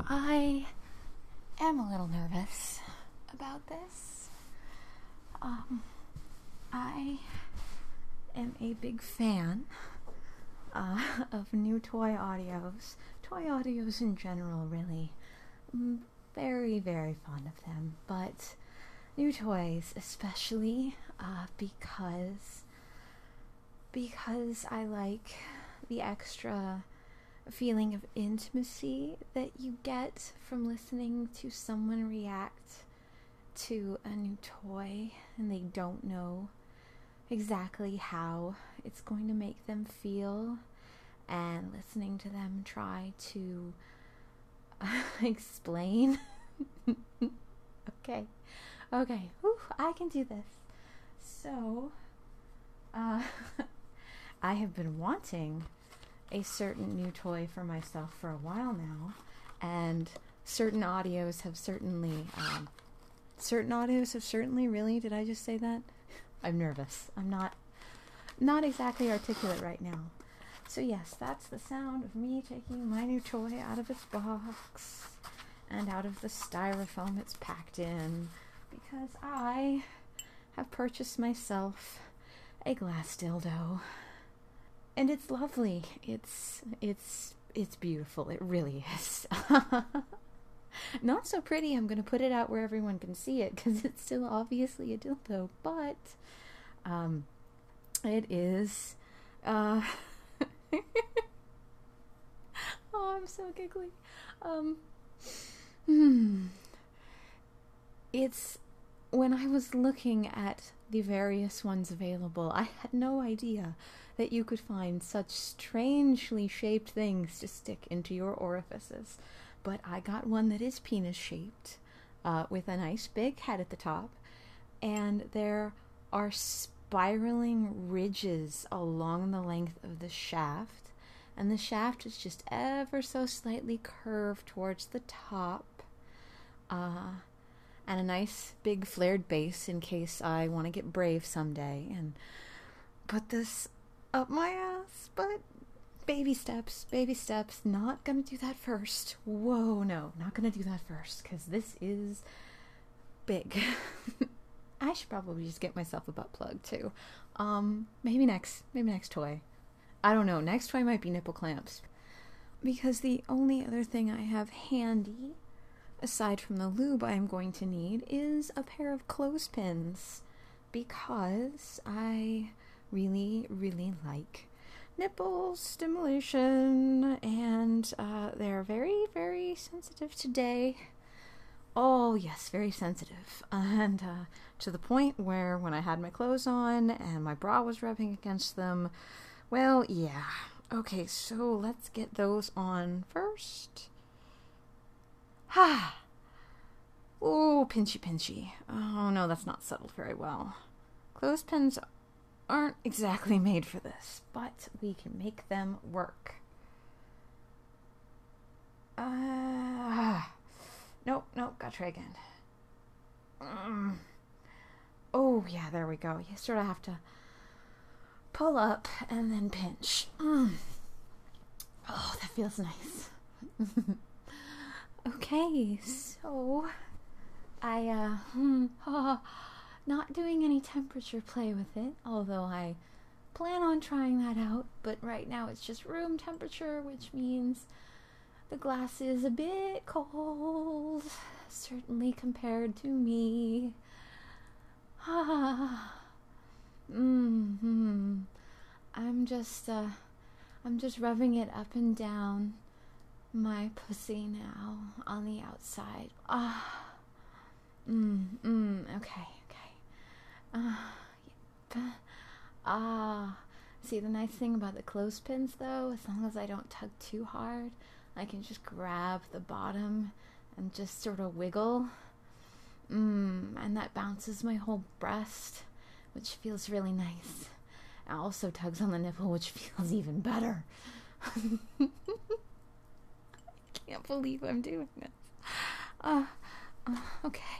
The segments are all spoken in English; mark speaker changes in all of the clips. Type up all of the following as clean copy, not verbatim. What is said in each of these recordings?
Speaker 1: I am a little nervous about this. I am a big fan of new toy audios in general, really. I'm very, very fond of them, but new toys especially because I like the extra feeling of intimacy that you get from listening to someone react to a new toy and they don't know exactly how it's going to make them feel, and listening to them try to explain. Okay, whew, I can do this. So, I have been wanting a certain new toy for myself for a while now, and certain audios have certainly, really, did I just say that? I'm nervous. I'm not exactly articulate right now. So yes, that's the sound of me taking my new toy out of its box and out of the styrofoam it's packed in, because I have purchased myself a glass dildo. And it's lovely. It's beautiful. It really is. Not so pretty. I'm going to put it out where everyone can see it, because it's still obviously a dildo. But it is. Oh, I'm so giggly. It's, when I was looking at the various ones available, I had no idea that you could find such strangely shaped things to stick into your orifices. But I got one that is penis shaped, with a nice big head at the top, and there are spiraling ridges along the length of the shaft, and the shaft is just ever so slightly curved towards the top, and a nice big flared base in case I want to get brave someday and put this up my ass. But baby steps, not gonna do that first. Whoa, no, not gonna do that first, because this is big. I should probably just get myself a butt plug too. Maybe next toy. I don't know, next toy might be nipple clamps, because the only other thing I have handy, aside from the lube I'm going to need, is a pair of clothespins, because I really, really like nipple stimulation, and they're very, very sensitive today. Oh yes, very sensitive, and to the point where when I had my clothes on and my bra was rubbing against them, well, yeah. Okay, so let's get those on first. Oh, pinchy. Oh no, that's not settled very well. Clothespins aren't exactly made for this, but we can make them work. Nope, gotta try again. Oh, yeah, there we go. You sort of have to pull up and then pinch. Oh, that feels nice. Okay, so I, not doing any temperature play with it, although I plan on trying that out, but right now it's just room temperature, which means the glass is a bit cold, certainly compared to me. I'm just rubbing it up and down my pussy now on the outside. Okay. See, the nice thing about the clothespins, though, as long as I don't tug too hard, I can just grab the bottom and just sort of wiggle. And that bounces my whole breast, which feels really nice. It also tugs on the nipple, which feels even better. I can't believe I'm doing this. Okay.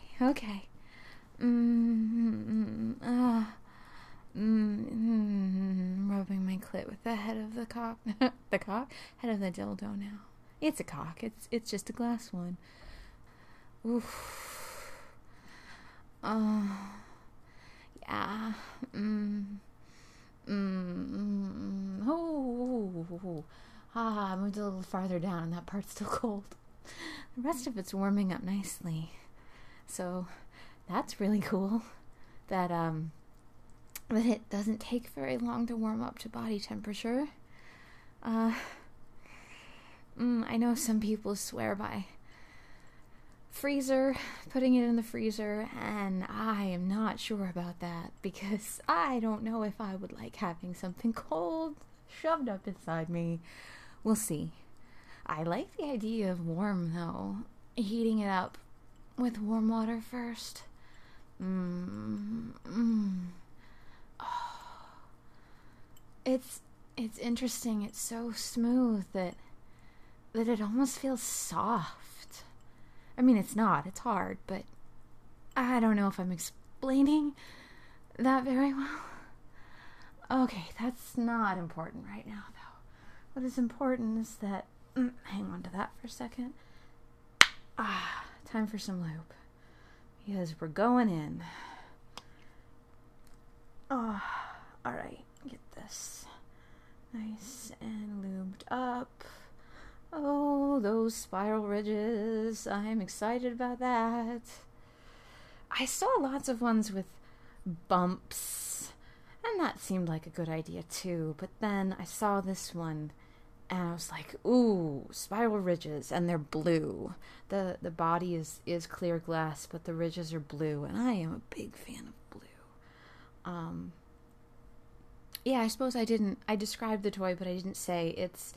Speaker 1: Rubbing my clit with the head of the cock. Head of the dildo now. It's a cock. It's just a glass one. Oof. Oh. Yeah. Oh. I moved a little farther down and that part's still cold. The rest of it's warming up nicely. So that's really cool. That it doesn't take very long to warm up to body temperature. I know some people swear by putting it in the freezer, and I am not sure about that because I don't know if I would like having something cold shoved up inside me. We'll see. I like the idea of warm, though. Heating it up with warm water first. Oh. It's interesting. It's so smooth that it almost feels soft. I mean, it's not. It's hard, but I don't know if I'm explaining that very well. Okay, that's not important right now, though. What is important is that... hang on to that for a second. Time for some lube. Because we're going in. Alright. Get this nice and lubed up. Oh, those spiral ridges. I'm excited about that. I saw lots of ones with bumps, and that seemed like a good idea too. But then I saw this one, and I was like, ooh, spiral ridges, and they're blue. The body is clear glass, but the ridges are blue, and I am a big fan of blue. Yeah, I suppose I described the toy, but I didn't say it's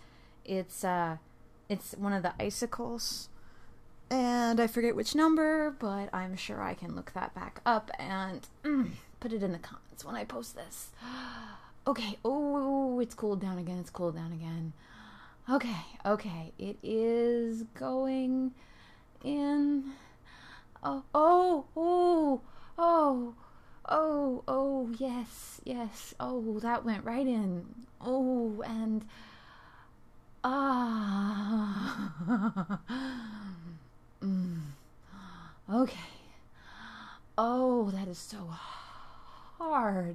Speaker 1: one of the icicles, and I forget which number, but I'm sure I can look that back up and put it in the comments when I post this. Okay, oh, it's cooled down again, Okay, it is going in. Oh, yes. Oh, that went right in. Oh, and okay. Oh, that is so hard.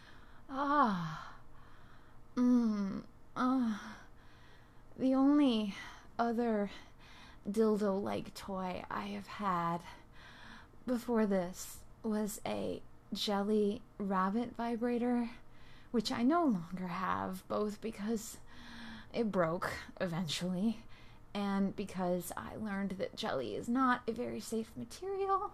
Speaker 1: The only other dildo-like toy I have had before this was a jelly rabbit vibrator, which I no longer have, both because it broke eventually and because I learned that jelly is not a very safe material.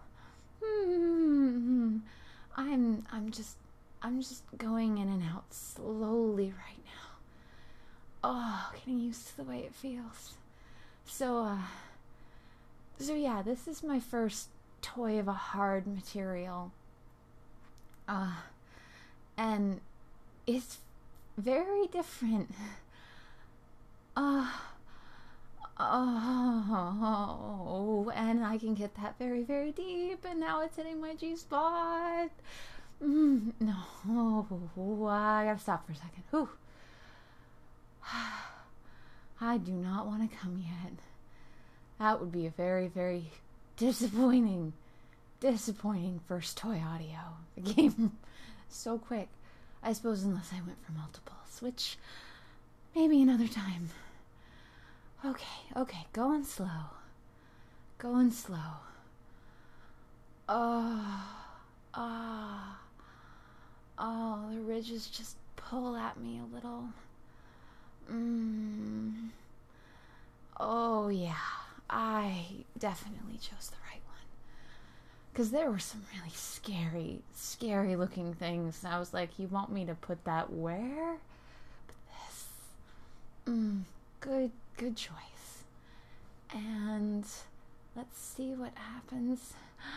Speaker 1: I'm just going in and out slowly right now. Oh, getting used to the way it feels. So yeah, this is my first toy of a hard material. And it's very different. And I can get that very, very deep, and now it's hitting my G-spot. No, I gotta stop for a second. Whew. I do not want to come yet. That would be a very, very disappointing first toy audio. It came so quick. I suppose unless I went for multiples, which maybe another time. Okay, going slow. Oh, the ridges just pull at me a little. Oh yeah, I definitely chose the right one. Because there were some really scary looking things. And I was like, you want me to put that where? But this, good choice. And let's see what happens.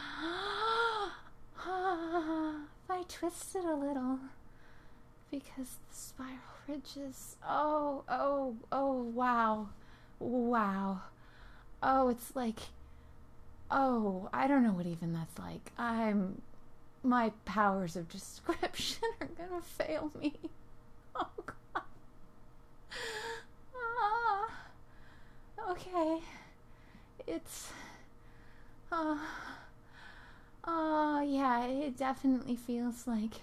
Speaker 1: If I twist it a little, because the spiral ridges. Oh, wow. Oh, it's like, I don't know what even that's like. My powers of description are gonna fail me. Oh, God. Okay. definitely feels like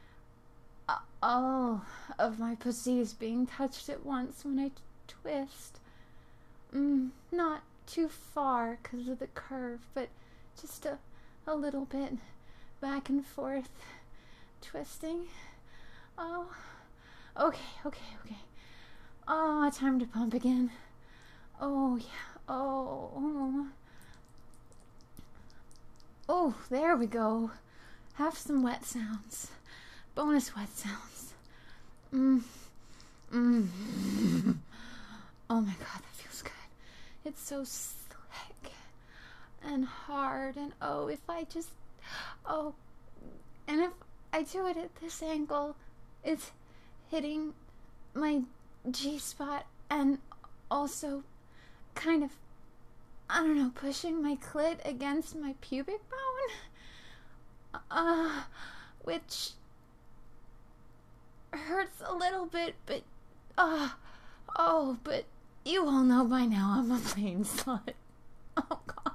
Speaker 1: all of my pussy is being touched at once when I twist. Not too far because of the curve, but just a little bit back and forth twisting. Oh, okay. Oh, time to pump again. Oh, yeah. Oh, there we go. Have some wet sounds. Bonus wet sounds. Oh my god, that feels good. It's so slick and hard, and if I do it at this angle, it's hitting my G-spot and also kind of, I don't know, pushing my clit against my pubic bone, which hurts a little bit, but but you all know by now I'm a plain slut. Oh god.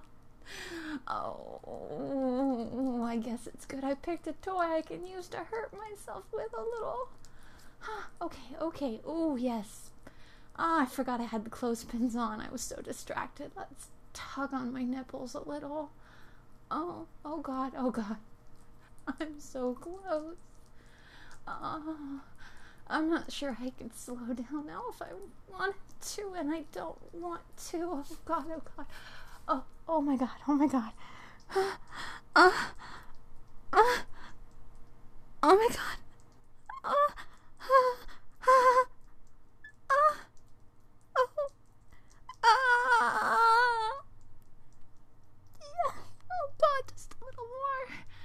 Speaker 1: Oh, I guess it's good I picked a toy I can use to hurt myself with a little. Okay. Oh, yes. I forgot I had the clothespins on. I was so distracted. Let's tug on my nipples a little. Oh god. I'm so close. I'm not sure I can slow down now if I wanted to, and I don't want to. Oh god. Oh my god. Oh my god. Yeah. Oh god, just a little more.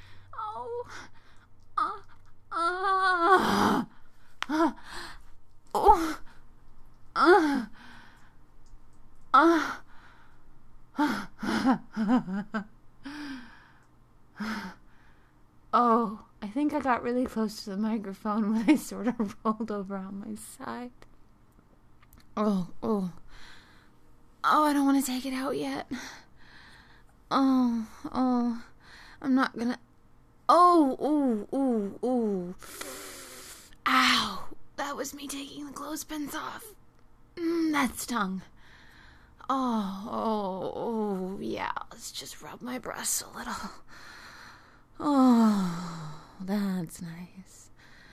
Speaker 1: Oh, I think I got really close to the microphone when I sort of rolled over on my side. Oh, I don't want to take it out yet. I'm not gonna. Ow, that was me taking the clothespins off. That stung. Oh, yeah, let's just rub my breasts a little. Oh, that's nice.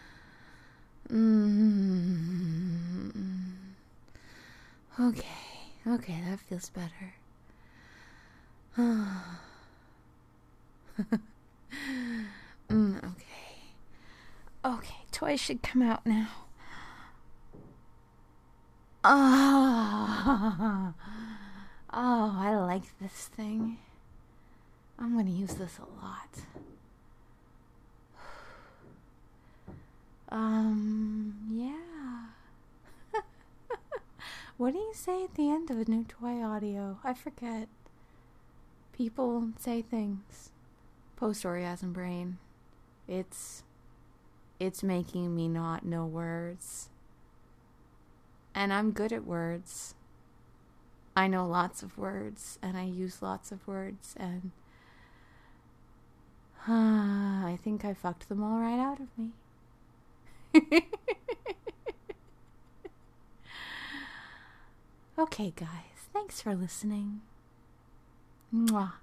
Speaker 1: Okay, that feels better. Okay, toys should come out now. Oh, I like this thing. I'm gonna use this a lot. Yeah. What do you say at the end of a new toy audio? I forget. People say things. Post-orgasm brain. It's making me not know words. And I'm good at words. I know lots of words, and I use lots of words, and I think I fucked them all right out of me. Okay, guys, thanks for listening. Mwah.